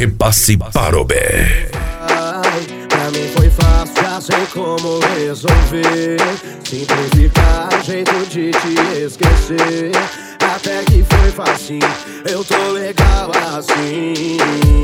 Repasse para o B. Pra mim foi fácil, já sei como resolver. Simplificar, jeito de te esquecer. Até que foi facinho, eu tô legal assim.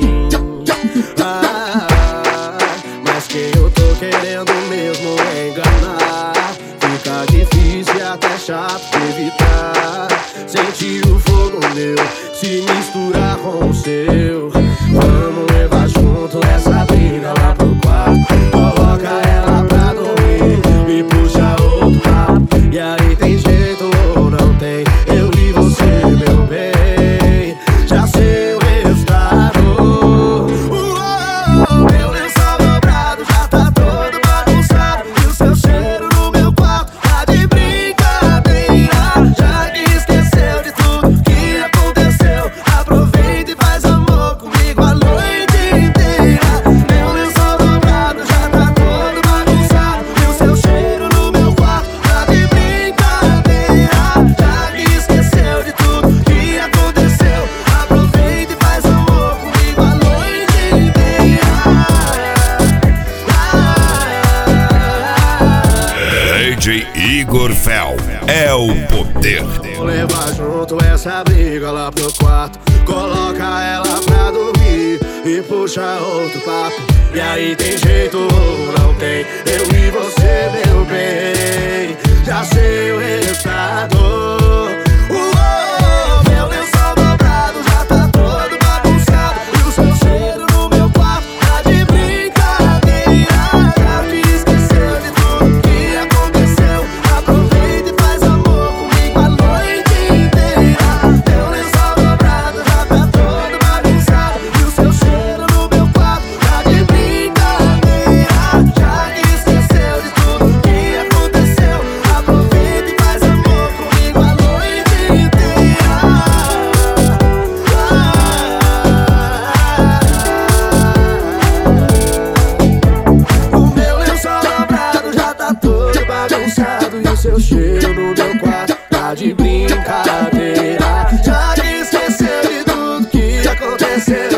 Mas quem eu tô querendo mesmo é enganar. Fica difícil e até chato de evitar. Sentir o fogo meu se misturar com o seu. Vamos levar junto essa briga lá pro quarto. Coloca ela pra dormir e puxa outro papo. E aí tem jeito ou não tem? Eu e você, meu bem, já sei o resultado. Meu lençol dobrado já tá todo bagunçado. E o seu cheiro no meu quarto tá de brincadeira. Já que esqueceu de tudo que aconteceu, aproveita e faz amor comigo a noite inteira. Meu lençol dobrado já tá todo bagunçado. E o seu cheiro no meu quarto tá de brincadeira. Já que esqueceu de tudo que aconteceu, aproveita e faz amor comigo a noite inteira. DJ Igor Fel é o poder. Vou levar junto essa briga lá pro quarto. Coloca ela pra dormir e puxa outro papo. E aí tem jeito ou não tem? Eu e você, meu bem, já sei o resultado. Meu lençol dobrado já tá todo bagunçado. E o seu cheiro no meu quarto tá de brincadeira. Já que esqueceu de tudo que aconteceu, aproveita e faz amor comigo a noite inteira. Meu lençol dobrado já tá todo bagunçado. E o seu cheiro no meu quarto tá de brincadeira. Já que esqueceu de tudo que aconteceu, aproveita e faz amor comigo a noite inteira. O meu lençol dobrado já tá todo bagunçado. E o seu cheiro no meu quarto tá de brincadeira. Já que esqueceu de tudo que aconteceu,